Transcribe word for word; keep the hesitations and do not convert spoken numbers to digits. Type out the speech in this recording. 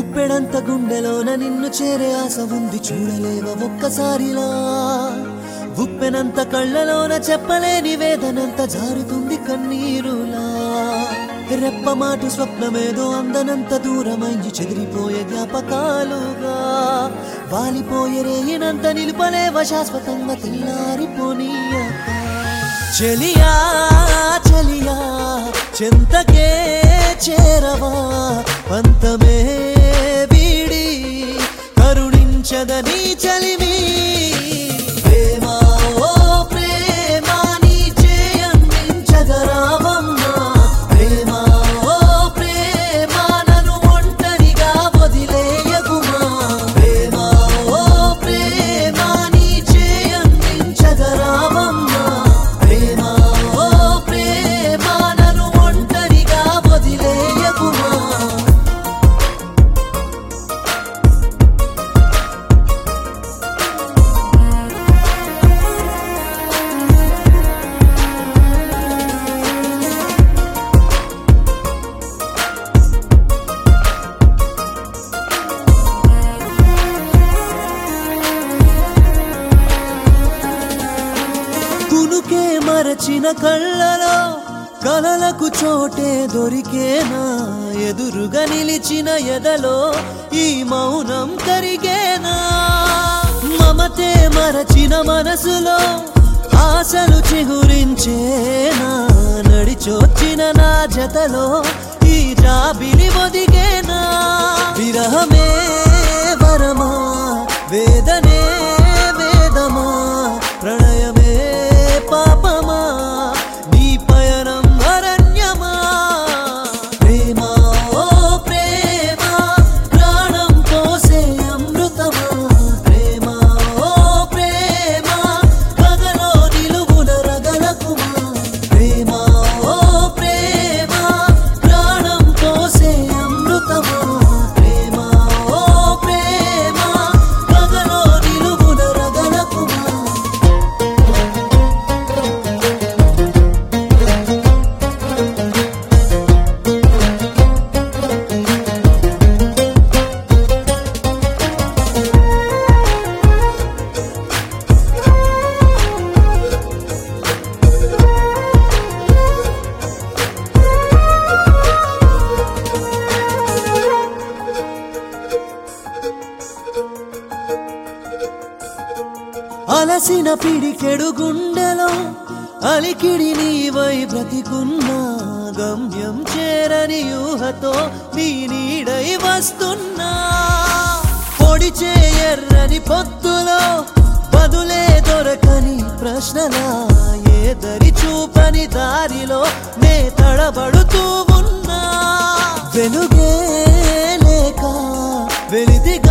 గుప్పెడంత గుండెలోన నిన్ను చేరే ఆశ ఉంది చూడలేవా ఒక్కసారిలా గుప్పెనంత కళ్ళలోన చెప్పలేని వేదనంత జారుతుంది కన్నీరులా రెప్పమాటు స్వప్నమేదో అందనంత దూరమయ్యి చెదిరిపోయే జ్ఞాపకాలుగా వాలిపోయే రేయినంత నిలుపలేవ శాశ్వతంగా తెల్లారిపోనీయక చెలియా చెలియా చెంతకే చేరవా పంతమే వీడి కరుణించదని చలివి ప్రేమా ఓ ప్రేమా నీ చేయందించగరావమ్మా ప్రేమా ఓ ప్రేమా నన్ను ఒంటరిగా వదిలేయకుమా ప్రేమా ఓ ప్రేమా నీ చేయందించగరావమ్మా ప్రేమా ఓ ప్రేమా నన్ను ఒంటరిగా వదిలేయకుమా కునుకే మరచిన కళ్ళలో కలలకు చోటే దొరికేనా ఎదురుగా నిలిచిన ఎదలో ఈ మౌనం కరిగేనా మమతే మరచిన మనసులో ఆశలు చిగురించేనా నడిచొచ్చిన నా జతలో ఈ జాబిలి ఒదిగేనా విరహమే వరమా వేదనే వేదమా ప్రణయమే పాపమా నీ పయనం అరణ్యమా ప్రేమా ఓ ప్రేమా ప్రాణం పోసే అమృతమా ప్రేమా ఓ ప్రేమా కగలో నిలువున రగలకుమా ప్రేమా ఓ ప్రేమా ప్రాణం పోసే అమృతమా ప్రేమా ఓ ప్రేమా కగలో నిలువున రగలకుమా అలసిన పిడికెడు గుండెలో అలికిడి నీవై బ్రతికున్నా గమ్యం చేరని ఊహతో నీ నీడై వస్తున్నా పొడిచే ఎర్రని పొత్తులో బదులే దొరకని ప్రశ్నలా ఏ దరి చూపని దారిలో నే తడబడుతూ ఉన్నా వెలుగే లేక వెలితిగా